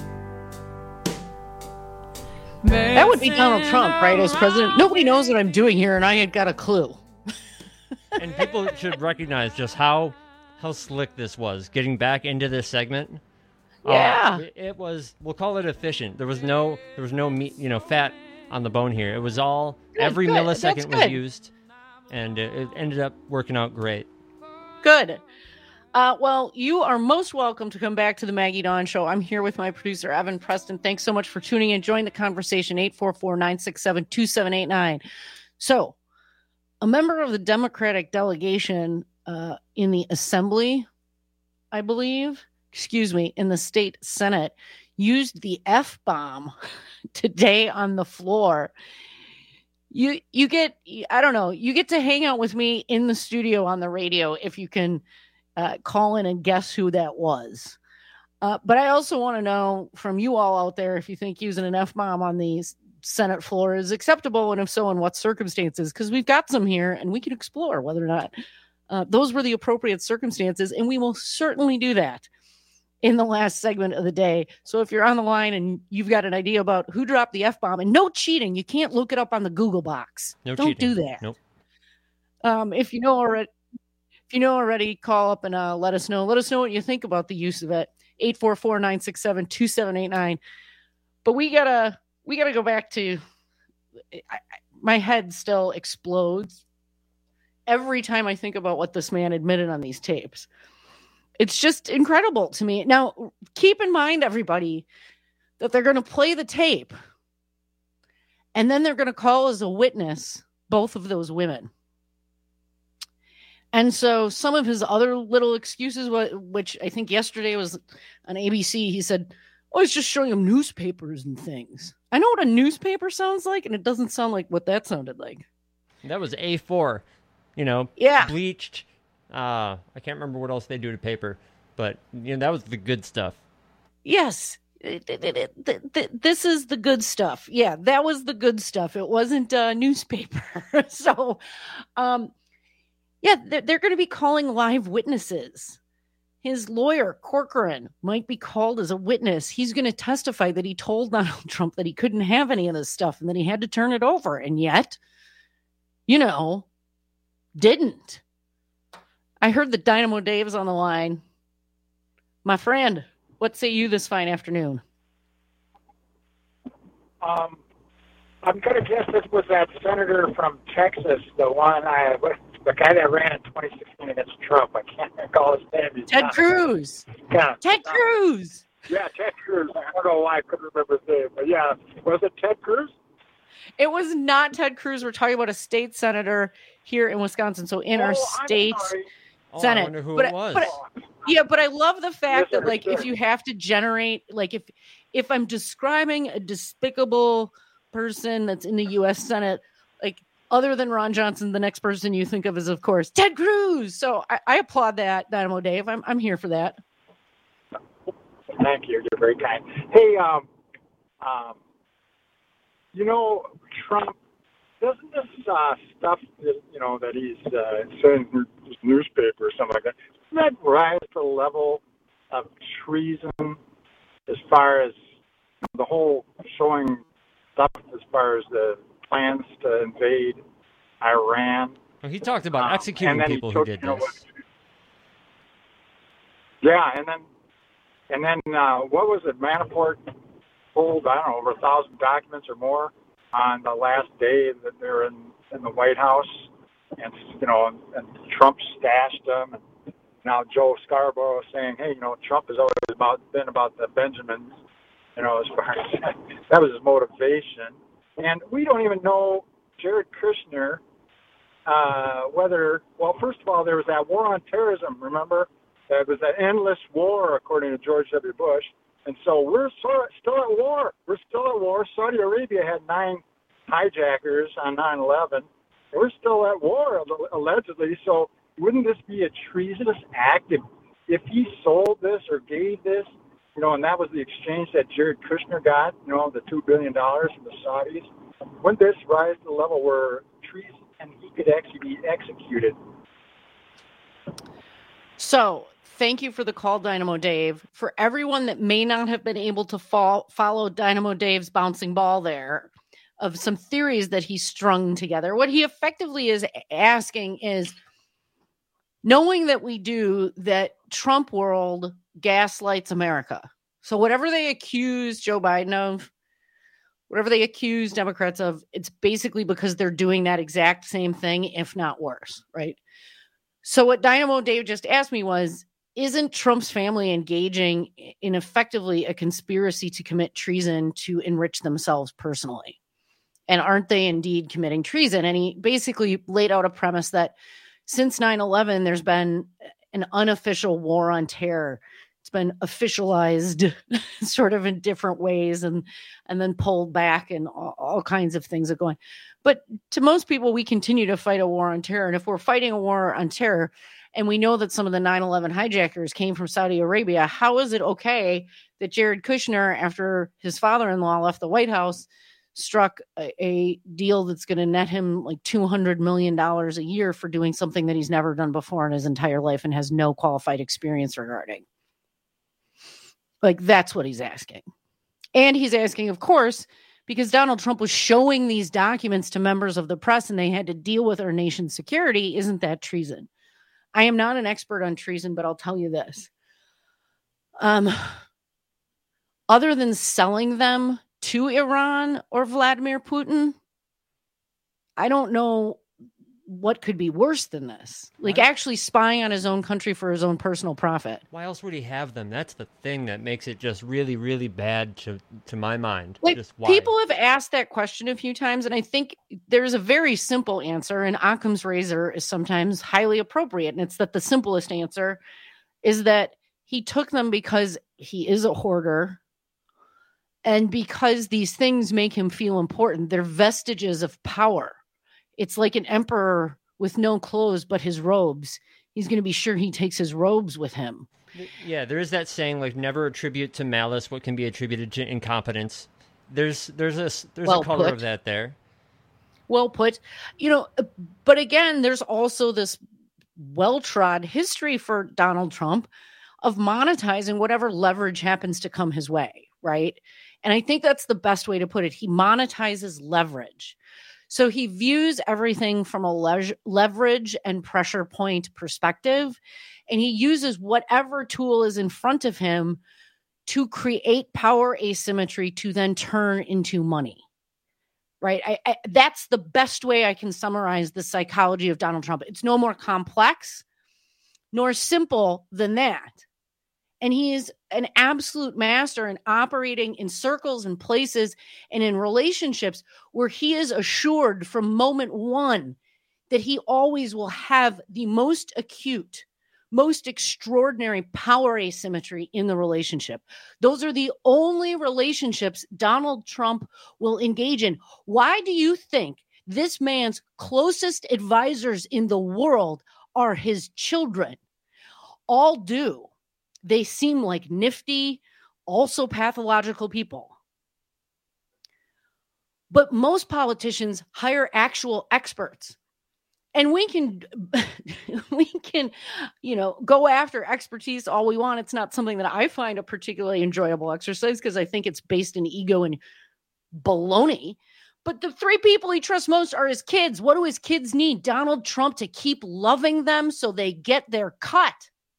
That would be Donald Trump, right, as president. Nobody knows what I'm doing here, and I ain't got a clue. And people should recognize just how slick this was, getting back into this segment. Yeah. It was, we'll call it efficient. There was no meat, fat on the bone here. It was all, every millisecond was used, and it ended up working out great. Good. Well, you are most welcome to come back to the Maggie Dawn Show. I'm here with my producer, Evan Preston. Thanks so much for tuning in. Join the conversation, 844-967-2789. So, a member of the Democratic delegation in the Assembly, I believe, in the state Senate, used the F-bomb today on the floor. You get to hang out with me in the studio on the radio if you can call in and guess who that was. But I also want to know from you all out there if you think using an F-bomb on the Senate floor is acceptable, and if so, in what circumstances, because we've got some here and we can explore whether or not those were the appropriate circumstances, and we will certainly do that in the last segment of the day. So if you're on the line and you've got an idea about who dropped the F-bomb, and no cheating, you can't look it up on the Google box. No Don't cheating. do that. Nope. If you know already, call up and let us know. Let us know what you think about the use of it. 844-967-2789. But we gotta go back to. My head still explodes every time I think about what this man admitted on these tapes. It's just incredible to me. Now, keep in mind, everybody, that they're going to play the tape, and then they're going to call as a witness both of those women. And so some of his other little excuses, which I think yesterday was on ABC, he said, oh, he's just showing him newspapers and things. I know what a newspaper sounds like, and it doesn't sound like what that sounded like. That was A4, bleached. I can't remember what else they do to paper, but that was the good stuff. Yes. This is the good stuff. Yeah, that was the good stuff. It wasn't a newspaper. So, they're going to be calling live witnesses. His lawyer, Corcoran, might be called as a witness. He's going to testify that he told Donald Trump that he couldn't have any of this stuff and that he had to turn it over. And yet, didn't. I heard that Dynamo Dave's on the line. My friend, what say you this fine afternoon? I'm going to guess this was that senator from Texas, the guy that ran in 2016 against Trump. I can't recall his name. Ted Cruz. Yeah. Ted Cruz. Yeah, Ted Cruz. I don't know why I couldn't remember his name, but yeah. Was it Ted Cruz? It was not Ted Cruz. We're talking about a state senator here in Wisconsin. So in our state Senate. I wonder who it was. But I love the fact that, if you have to generate, if I'm describing a despicable person that's in the U.S. Senate, other than Ron Johnson, the next person you think of is, of course, Ted Cruz. So I applaud that, Dynamo Dave. I'm here for that. Thank you. You're very kind. Hey, Trump, doesn't this stuff, that he's saying in his newspaper or something like that, doesn't that rise to the level of treason as far as the whole showing stuff as far as the plans to invade Iran? Well, he talked about executing people who did this. Yeah, and then what was it? Manafort pulled, I don't know, over 1,000 documents or more on the last day that they're in the White House, and and Trump stashed them. And now Joe Scarborough is saying, hey, Trump has always been about the Benjamins, as far as that was his motivation. And we don't even know Jared Kushner first of all, there was that war on terrorism, remember? There was an endless war, according to George W. Bush. And so we're still at war. We're still at war. Saudi Arabia had 9 hijackers on 9/11. We're still at war, allegedly. So wouldn't this be a treasonous act if he sold this or gave this, and that was the exchange that Jared Kushner got, the $2 billion from the Saudis? Wouldn't this rise to the level where treason and he could actually be executed? So thank you for the call, Dynamo Dave. For everyone that may not have been able to follow Dynamo Dave's bouncing ball there of some theories that he strung together, what he effectively is asking is, knowing that we do, that Trump world gaslights America. So whatever they accuse Joe Biden of, whatever they accuse Democrats of, it's basically because they're doing that exact same thing, if not worse, right? So what Dynamo Dave just asked me was, isn't Trump's family engaging in effectively a conspiracy to commit treason to enrich themselves personally? And aren't they indeed committing treason? And he basically laid out a premise that since 9/11, there's been an unofficial war on terror. It's been officialized sort of in different ways and then pulled back, and all kinds of things are going. But to most people, we continue to fight a war on terror. And if we're fighting a war on terror, and we know that some of the 9/11 hijackers came from Saudi Arabia, how is it okay that Jared Kushner, after his father-in-law left the White House, struck a deal that's going to net him like $200 million a year for doing something that he's never done before in his entire life and has no qualified experience regarding? Like, that's what he's asking. And he's asking, of course, because Donald Trump was showing these documents to members of the press and they had to deal with our nation's security. Isn't that treason? I am not an expert on treason, but I'll tell you this. Other than selling them to Iran or Vladimir Putin, I don't know what could be worse than this. Like, actually spying on his own country for his own personal profit. Why else would he have them? That's the thing that makes it just really, really bad to my mind. Like, just why? People have asked that question a few times, and I think there's a very simple answer, and Occam's razor is sometimes highly appropriate, and it's that the simplest answer is that he took them because he is a hoarder, and because these things make him feel important. They're vestiges of power. It's like an emperor with no clothes but his robes. He's going to be sure he takes his robes with him. Yeah, there is that saying, like, never attribute to malice what can be attributed to incompetence. There's a color of that there. Well put. You know, but again, there's also this well-trod history for Donald Trump of monetizing whatever leverage happens to come his way, right? And I think that's the best way to put it. He monetizes leverage. So he views everything from a leverage and pressure point perspective, and he uses whatever tool is in front of him to create power asymmetry to then turn into money, right? That's the best way I can summarize the psychology of Donald Trump. It's no more complex nor simple than that. And he is an absolute master in operating in circles and places and in relationships where he is assured from moment one that he always will have the most acute, most extraordinary power asymmetry in the relationship. Those are the only relationships Donald Trump will engage in. Why do you think this man's closest advisors in the world are his children? All do. They seem like nifty, also pathological people. But most politicians hire actual experts. And we can, go after expertise all we want. It's not something that I find a particularly enjoyable exercise because I think it's based in ego and baloney. But the three people he trusts most are his kids. What do his kids need? Donald Trump to keep loving them so they get their cut.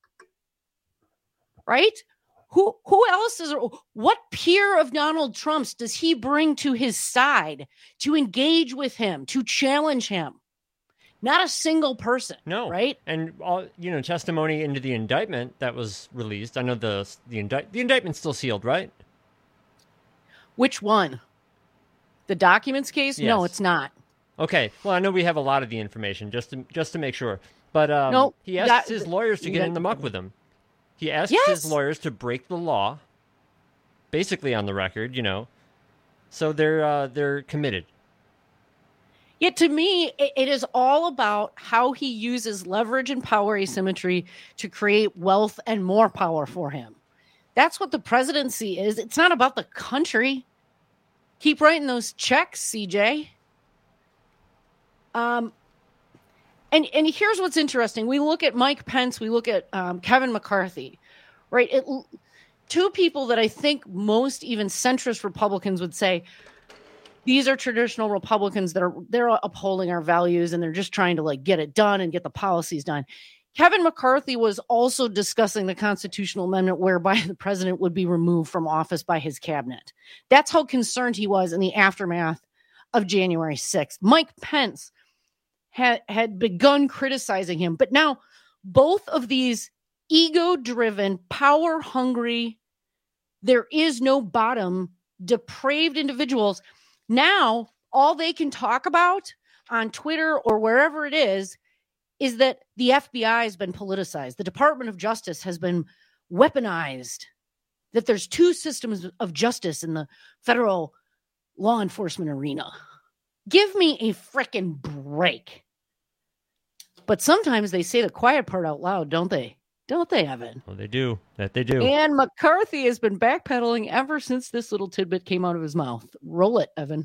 Right? Who else is, what peer of Donald Trump's does he bring to his side to engage with him, to challenge him? Not a single person. No. Right? And all, testimony into the indictment that was released. I know the indictment's still sealed, right? Which one? The documents case? Yes. No, it's not. Okay. Well, I know we have a lot of the information just to make sure. But no, he asked his lawyers to get in the muck with him. He asked his lawyers to break the law, basically on the record, So they're committed. Yet to me, it is all about how he uses leverage and power asymmetry to create wealth and more power for him. That's what the presidency is. It's not about the country. Keep writing those checks, CJ. And here's what's interesting. We look at Mike Pence. We look at Kevin McCarthy, right? Two people that I think most even centrist Republicans would say, these are traditional Republicans that they're upholding our values and they're just trying to get it done and get the policies done. Kevin McCarthy was also discussing the constitutional amendment whereby the president would be removed from office by his cabinet. That's how concerned he was in the aftermath of January 6th. Mike Pence had begun criticizing him. But now both of these ego-driven, power-hungry, there is no bottom, depraved individuals, now all they can talk about on Twitter or wherever it is that the FBI has been politicized. The Department of Justice has been weaponized, that there's two systems of justice in the federal law enforcement arena. Give me a frickin' break. But sometimes they say the quiet part out loud, don't they? Don't they, Evan? Well, they do. That they do. And McCarthy has been backpedaling ever since this little tidbit came out of his mouth. Roll it, Evan.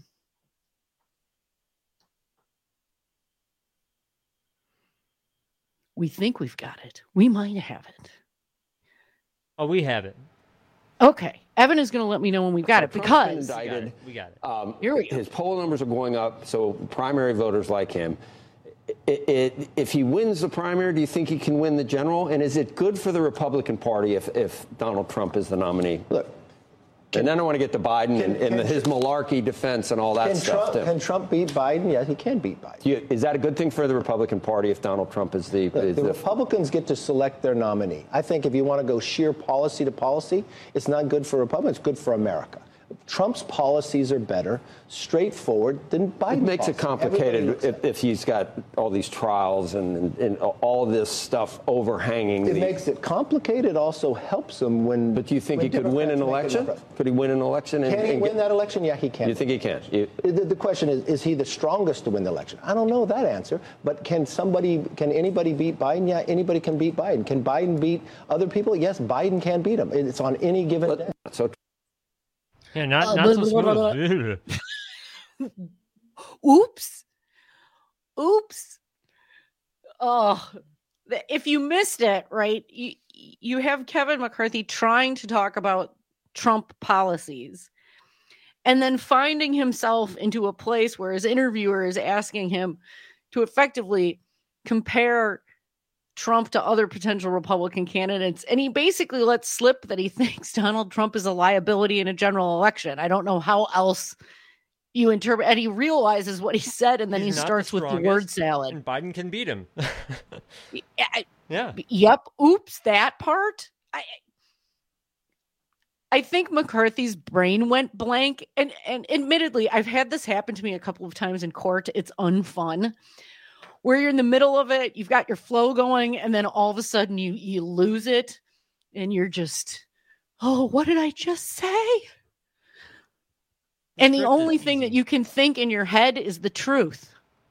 We think we've got it. We might have it. Oh, we have it. Okay. Evan is going to let me know when we've got it because we got it. Here we go. His poll numbers are going up, so primary voters like him. If he wins the primary, do you think he can win the general? And is it good for the Republican Party if Donald Trump is the nominee? Look. And then I want to get to Biden and his malarkey defense and all that stuff. Can Trump beat Biden? Yes, he can beat Biden. Is that a good thing for the Republican Party if Donald Trump is the... The Republicans get to select their nominee. I think if you want to go sheer policy to policy, it's not good for Republicans, it's good for America. Trump's policies are better, straightforward than Biden's. It makes it complicated if he's got all these trials and all this stuff overhanging. It makes it complicated. It also helps him when. But do you think he could win an election? Could he win an election? Can he win that election? Yeah, he can. You think he can? The question is he the strongest to win the election? I don't know that answer. But can anybody beat Biden? Yeah, anybody can beat Biden. Can Biden beat other people? Yes, Biden can beat him. It's on any given day. So. Yeah, not so smooth. Oops. Oh, if you missed it, right, you have Kevin McCarthy trying to talk about Trump policies and then finding himself into a place where his interviewer is asking him to effectively compare Trump to other potential Republican candidates. And he basically lets slip that he thinks Donald Trump is a liability in a general election. I don't know how else you interpret. And he realizes what he said, and then he starts with the word salad. And Biden can beat him. Yeah. Yep. Oops, that part. I think McCarthy's brain went blank. And admittedly, I've had this happen to me a couple of times in court. It's unfun. Where you're in the middle of it, you've got your flow going, and then all of a sudden you lose it, and you're just, oh, what did I just say? And the only thing that you can think in your head is the truth.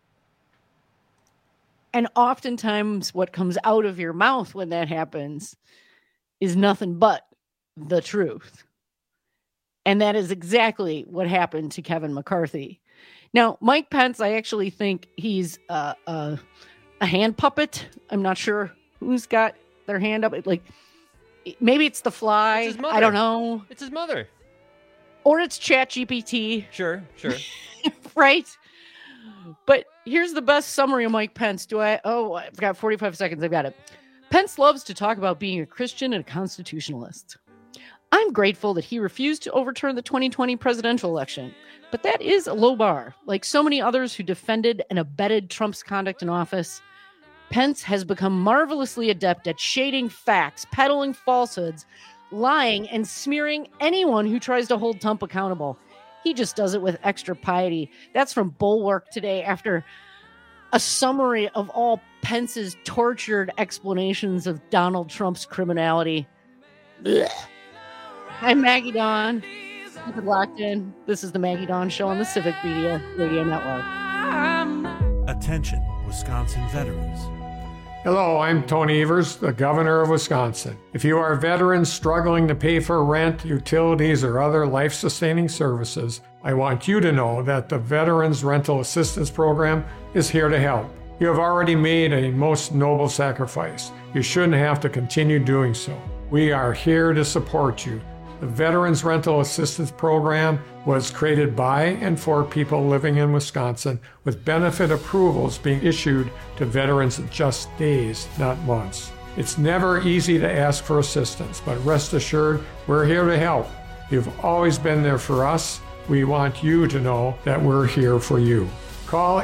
And oftentimes what comes out of your mouth when that happens is nothing but the truth. And that is exactly what happened to Kevin McCarthy. Now, Mike Pence, I actually think he's a hand puppet. I'm not sure who's got their hand up. Like, maybe it's the fly. It's his mother. I don't know. It's his mother. Or it's ChatGPT. Sure. Right? But here's the best summary of Mike Pence. I've got 45 seconds. I've got it. Pence loves to talk about being a Christian and a constitutionalist. I'm grateful that he refused to overturn the 2020 presidential election, but that is a low bar. Like so many others who defended and abetted Trump's conduct in office, Pence has become marvelously adept at shading facts, peddling falsehoods, lying, and smearing anyone who tries to hold Trump accountable. He just does it with extra piety. That's from Bulwark today after a summary of all Pence's tortured explanations of Donald Trump's criminality. Blech. I'm Maggie Dawn. Keep it locked in. This is the Maggie Dawn Show on the Civic Media Radio Network. Attention, Wisconsin veterans. Hello, I'm Tony Evers, the governor of Wisconsin. If you are a veteran struggling to pay for rent, utilities, or other life-sustaining services, I want you to know that the Veterans Rental Assistance Program is here to help. You have already made a most noble sacrifice. You shouldn't have to continue doing so. We are here to support you. The Veterans Rental Assistance Program was created by and for people living in Wisconsin, with benefit approvals being issued to veterans in just days, not months. It's never easy to ask for assistance, but rest assured, we're here to help. You've always been there for us. We want you to know that we're here for you. Call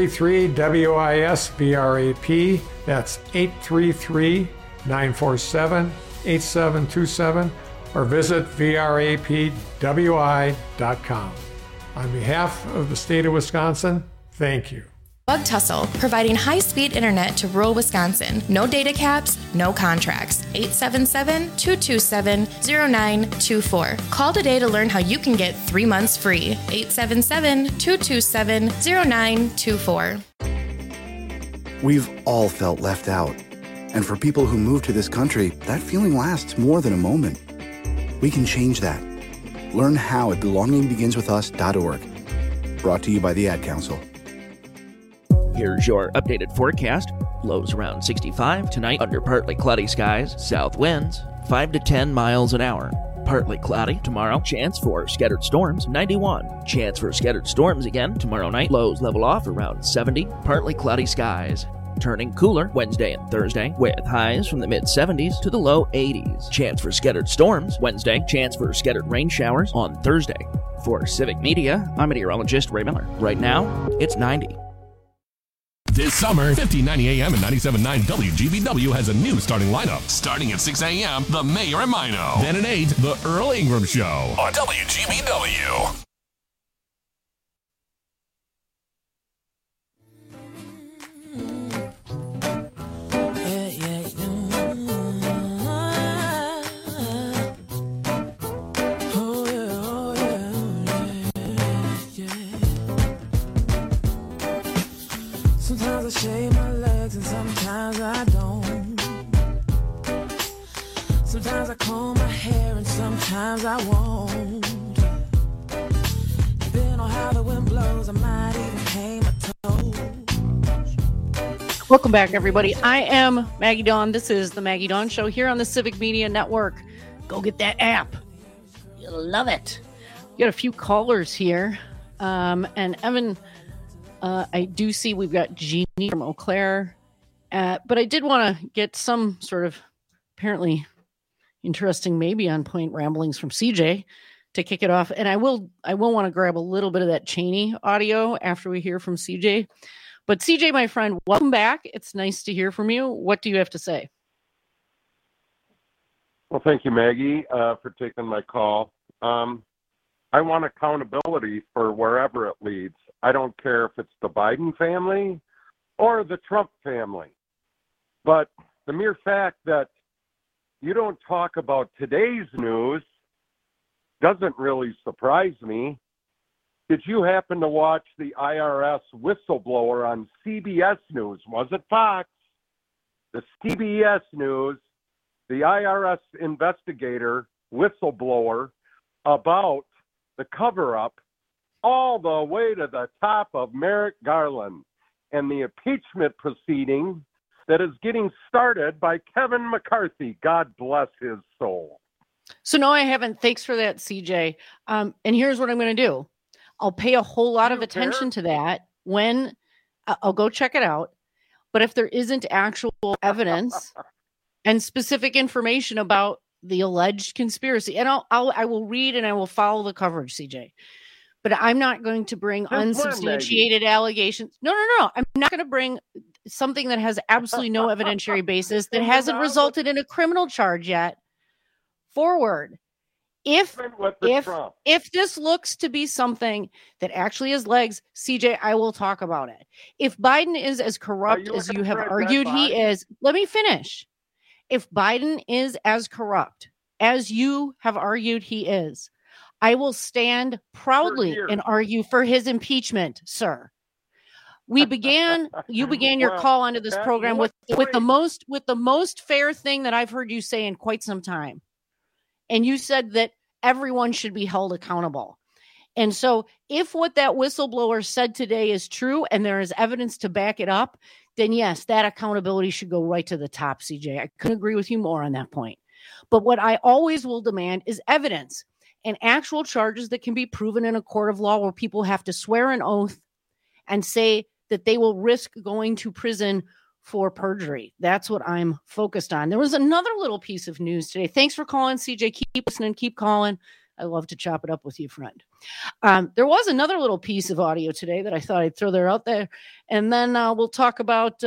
833-WIS-VRAP. That's 833-947-8727. or visit vrapwi.com. On behalf of the state of Wisconsin, thank you. Bug Tussle, providing high-speed internet to rural Wisconsin. No data caps, no contracts. 877-227-0924. Call today to learn how you can get 3 months free. 877-227-0924. We've all felt left out. And for people who move to this country, that feeling lasts more than a moment. We can change that. Learn how at belongingbeginswithus.org. Brought to you by the Ad Council. Here's your updated forecast. Lows around 65 tonight under partly cloudy skies. South winds 5 to 10 miles an hour. Partly cloudy tomorrow. Chance for scattered storms 91. Chance for scattered storms again tomorrow night. Lows level off around 70. Partly cloudy skies. Turning cooler Wednesday and Thursday with highs from the mid-70s to the low 80s. Chance for scattered storms Wednesday. Chance for scattered rain showers on Thursday. For Civic Media, I'm meteorologist Ray Miller. Right now, it's 90. This summer, 1590 AM and 97.9 WGBW has a new starting lineup. Starting at 6 a.m., The Mayor and Mino. Then at 8, The Earl Ingram Show on WGBW. Sometimes I shave my legs and sometimes I don't. Sometimes I comb my hair and sometimes I won't. Depending on how the wind blows, I might even paint my toes. Welcome back, everybody. I am Maggie Dawn. This is the Maggie Dawn Show here on the Civic Media Network. Go get that app. You'll love it. We got a few callers here. And Evan... I do see we've got Jeannie from Eau Claire, but I did want to get some sort of apparently interesting, maybe on point ramblings from CJ to kick it off. And I will want to grab a little bit of that Cheney audio after we hear from CJ. But CJ, my friend, welcome back. It's nice to hear from you. What do you have to say? Well, thank you, Maggie, for taking my call. I want accountability for wherever it leads. I don't care if it's the Biden family or the Trump family. But the mere fact that you don't talk about today's news doesn't really surprise me. Did you happen to watch the IRS whistleblower on CBS News? Was it Fox? The CBS News, the IRS investigator, whistleblower about the cover-up all the way to the top of Merrick Garland and the impeachment proceeding that is getting started by Kevin McCarthy. God bless his soul. So no, I haven't. Thanks for that, CJ. And here's what I'm going to do. I'll pay a whole lot of attention to that when I'll go check it out. But if there isn't actual evidence and specific information about the alleged conspiracy, and I will read and I will follow the coverage, CJ. But I'm not going to bring unsubstantiated allegations. No. I'm not going to bring something that has absolutely no evidentiary basis that hasn't resulted in a criminal charge yet forward. If this looks to be something that actually has legs, CJ, I will talk about it. If Biden is as corrupt as you have argued he is, let me finish. If Biden is as corrupt as you have argued he is, I will stand proudly and argue for his impeachment, sir. You began your call onto this program with the most fair thing that I've heard you say in quite some time. And you said that everyone should be held accountable. And so if what that whistleblower said today is true and there is evidence to back it up, then yes, that accountability should go right to the top, CJ. I couldn't agree with you more on that point. But what I always will demand is evidence and actual charges that can be proven in a court of law where people have to swear an oath and say that they will risk going to prison for perjury. That's what I'm focused on. There was another little piece of news today. Thanks for calling, CJ. Keep listening, keep calling. I love to chop it up with you, friend. There was another little piece of audio today that I thought I'd throw there out there. And then we'll talk about,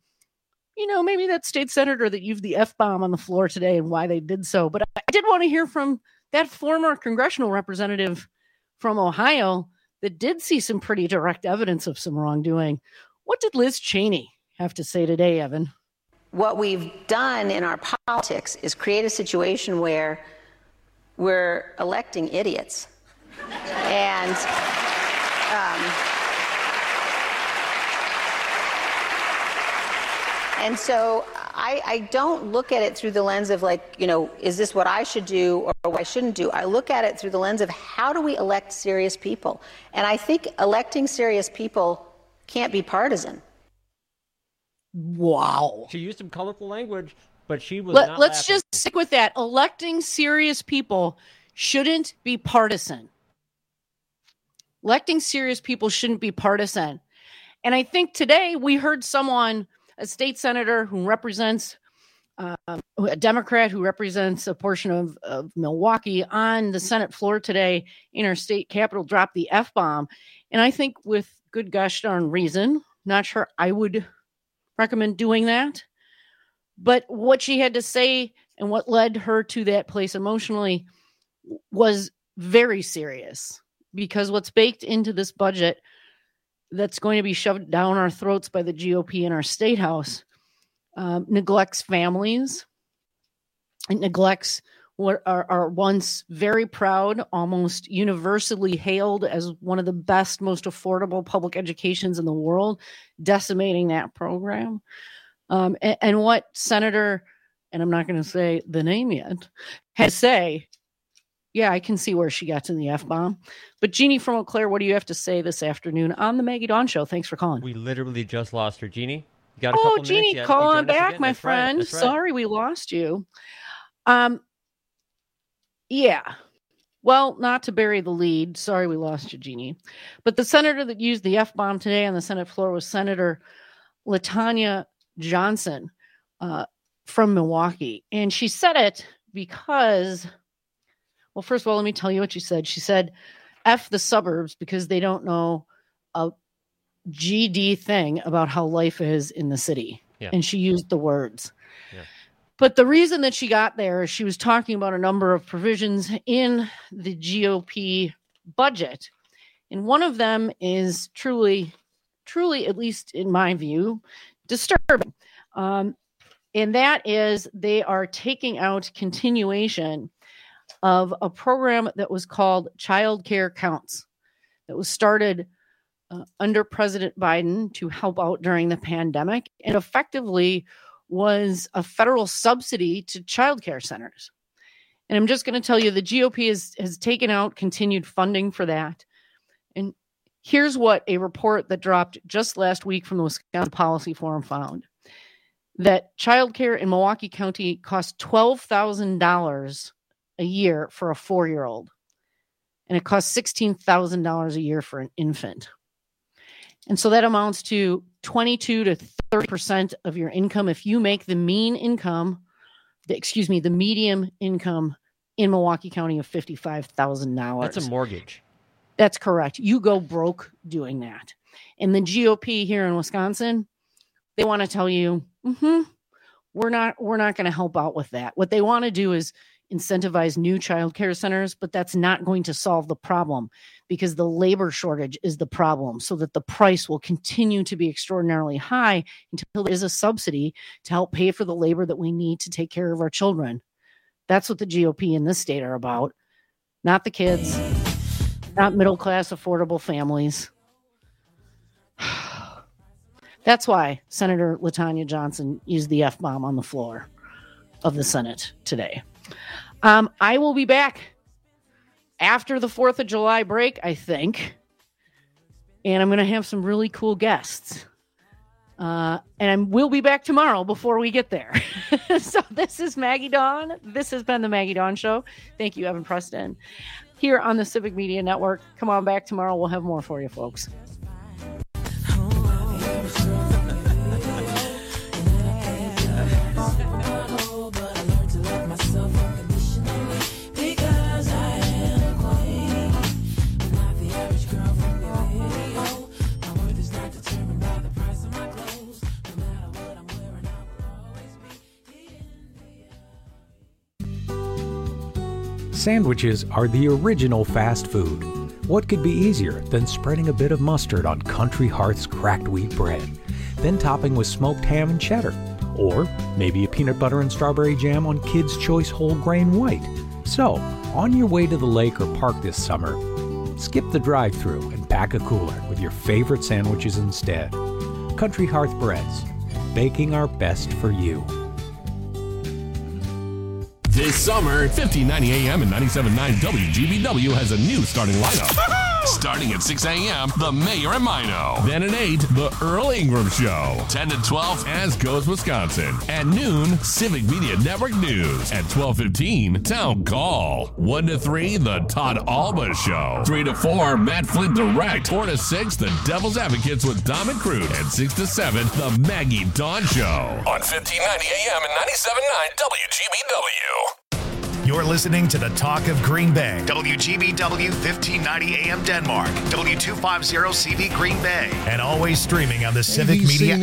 maybe that state senator that used the F-bomb on the floor today and why they did so. But I did want to hear from that former congressional representative from Ohio that did see some pretty direct evidence of some wrongdoing. What did Liz Cheney have to say today, Evan? What we've done in our politics is create a situation where we're electing idiots. And And so I don't look at it through the lens of like, is this what I should do or what I shouldn't do? I look at it through the lens of how do we elect serious people? And I think electing serious people can't be partisan. Wow. She used some colorful language, but she was not Let's laughing. just stick with that. Electing serious people shouldn't be partisan. Electing serious people shouldn't be partisan. And I think today we heard someone, a state senator who represents, a Democrat who represents a portion of Milwaukee on the Senate floor today in our state capitol, drop the F-bomb. And I think with good gosh darn reason, not sure I would recommend doing that. But what she had to say and what led her to that place emotionally was very serious, because what's baked into this budget that's going to be shoved down our throats by the GOP in our state house neglects families. It neglects what are once very proud, almost universally hailed as one of the best, most affordable public educations in the world, decimating that program. And what Senator, and I'm not going to say the name yet, had to say, yeah, I can see where she got to the F-bomb. But Jeannie from Eau Claire, what do you have to say this afternoon on the Maggie Dawn Show? Thanks for calling. We literally just lost her. Jeannie, you got a couple minutes? Jeannie, Yeah, call you on joined us back, again. my That's right. friend. That's right. Sorry we lost you. Yeah. Well, not to bury the lead. Sorry we lost you, Jeannie. But the senator that used the F-bomb today on the Senate floor was Senator LaTanya Johnson from Milwaukee. And she said it because, well, first of all, let me tell you what she said. She said, F the suburbs because they don't know a GD thing about how life is in the city. Yeah. And she used the words. Yeah. But the reason that she got there is she was talking about a number of provisions in the GOP budget. And one of them is truly, at least in my view, disturbing. And that is they are taking out continuation of a program that was called Child Care Counts, that was started under President Biden to help out during the pandemic, and effectively was a federal subsidy to child care centers. And I'm just going to tell you, the GOP has taken out continued funding for that. And here's what a report that dropped just last week from the Wisconsin Policy Forum found: that childcare in Milwaukee County costs $12,000 a year for a 4-year-old, and it costs $16,000 a year for an infant. And so that amounts to 22 to 30% of your income if you make the median income in Milwaukee County of $55,000. That's a mortgage. That's correct. You go broke doing that. And the GOP here in Wisconsin, they want to tell you, we're not going to help out with that. What they want to do is incentivize new child care centers, but that's not going to solve the problem, because the labor shortage is the problem, so that the price will continue to be extraordinarily high until there is a subsidy to help pay for the labor that we need to take care of our children. That's what the GOP in this state are about, not the kids, not middle-class affordable families. That's why Senator LaTanya Johnson used the F-bomb on the floor of the Senate today. I will be back after the 4th of July break, I think. And I'm going to have some really cool guests. And we'll be back tomorrow before we get there. So this is Maggie Dawn. This has been the Maggie Dawn Show. Thank you, Evan Preston, here on the Civic Media Network. Come on back tomorrow. We'll have more for you, folks. Sandwiches are the original fast food. What could be easier than spreading a bit of mustard on Country Hearth's cracked wheat bread, then topping with smoked ham and cheddar, or maybe a peanut butter and strawberry jam on Kids' Choice whole grain white? So, on your way to the lake or park this summer, skip the drive-thru and pack a cooler with your favorite sandwiches instead. Country Hearth Breads. baking our best for you. This summer, 1590 AM and 97.9 WGBW has a new starting lineup. Starting at 6 a.m., The Mayor and Mino. Then at 8, The Earl Ingram Show. 10 to 12, As Goes Wisconsin. At noon, Civic Media Network News. At 12:15, Town Call. 1 to 3, The Todd Alba Show. 3 to 4, Matt Flint Direct. 4 to 6, The Devil's Advocates with Dom and Crude. And 6 to 7, The Maggie Dawn Show. On 1590 AM and 97.9 WGBW. You're listening to the Talk of Green Bay. WGBW 1590 AM Denmark. W250 CV Green Bay. And always streaming on the Civic Media